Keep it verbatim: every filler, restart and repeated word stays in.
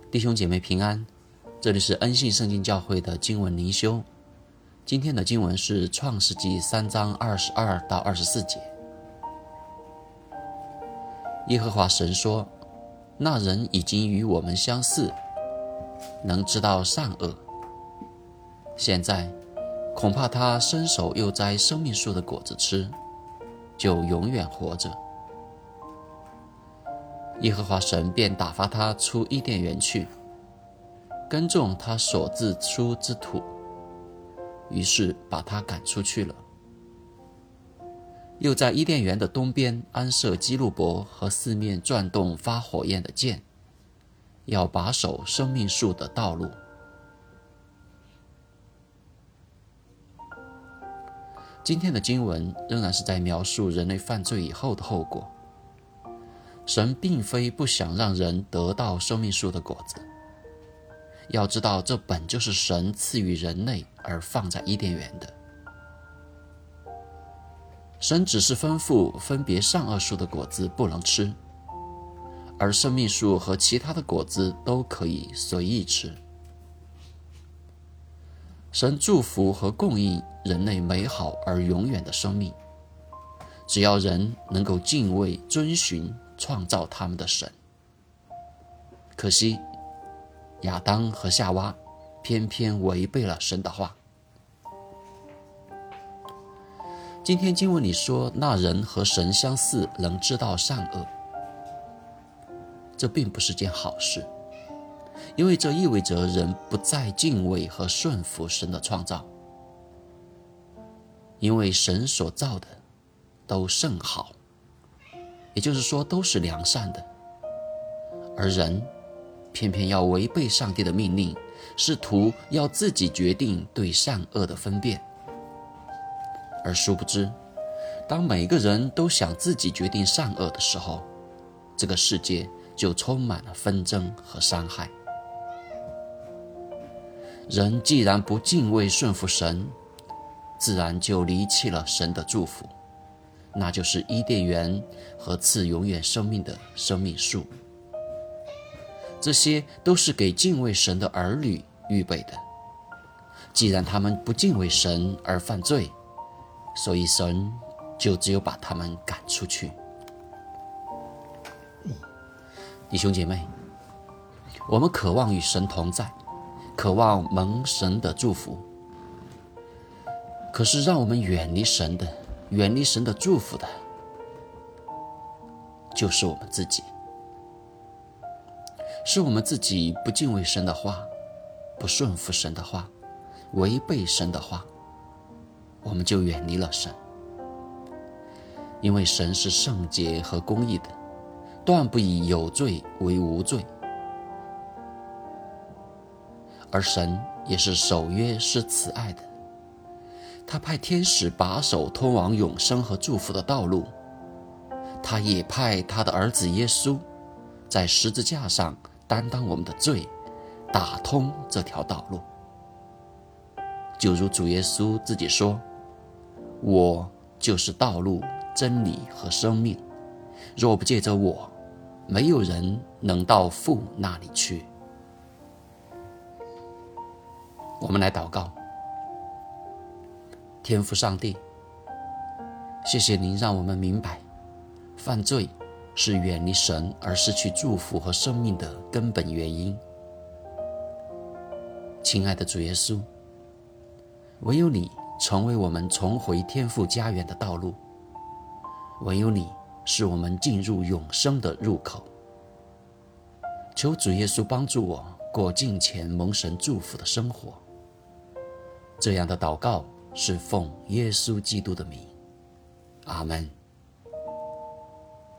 弟兄姐妹平安，这里是恩信圣经教会的经文灵修。今天的经文是创世纪三章二十二到二十四节。耶和华神说，那人已经与我们相似，能知道善恶。现在恐怕他伸手又摘生命树的果子吃，就永远活着。耶和华神便打发他出伊甸园去，耕种他所自出之土，于是把他赶出去了。又在伊甸园的东边安设基路伯和四面转动发火焰的剑，要把守生命树的道路。今天的经文仍然是在描述人类犯罪以后的后果。神并非不想让人得到生命树的果子，要知道这本就是神赐予人类而放在伊甸园的。神只是吩咐分别善恶树的果子不能吃，而生命树和其他的果子都可以随意吃。神祝福和供应人类美好而永远的生命，只要人能够敬畏遵循创造他们的神。可惜亚当和夏娃偏偏违背了神的话。今天经文里说，那人和神相似，能知道善恶。这并不是件好事，因为这意味着人不再敬畏和顺服神的创造。因为神所造的都甚好，也就是说都是良善的，而人偏偏要违背上帝的命令，试图要自己决定对善恶的分辨。而殊不知，当每个人都想自己决定善恶的时候，这个世界就充满了纷争和伤害。人既然不敬畏顺服神，自然就离弃了神的祝福，那就是伊甸园和赐永远生命的生命树。这些都是给敬畏神的儿女预备的。既然他们不敬畏神而犯罪，所以神就只有把他们赶出去。弟兄姐妹，我们渴望与神同在，渴望蒙神的祝福。可是让我们远离神的，远离神的祝福的，就是我们自己。是我们自己不敬畏神的话，不顺服神的话，违背神的话，我们就远离了神。因为神是圣洁和公义的，断不以有罪为无罪。而神也是守约施慈爱的，他派天使把守通往永生和祝福的道路，他也派他的儿子耶稣在十字架上担当我们的罪，打通这条道路。就如主耶稣自己说，我就是道路真理和生命，若不借着我，没有人能到父那里去。我们来祷告。天父上帝，谢谢您让我们明白，犯罪是远离神而失去祝福和生命的根本原因。亲爱的主耶稣，唯有你成为我们重回天父家园的道路，唯有你是我们进入永生的入口。求主耶稣帮助我过敬虔蒙神祝福的生活。这样的祷告是奉耶稣基督的名，阿们。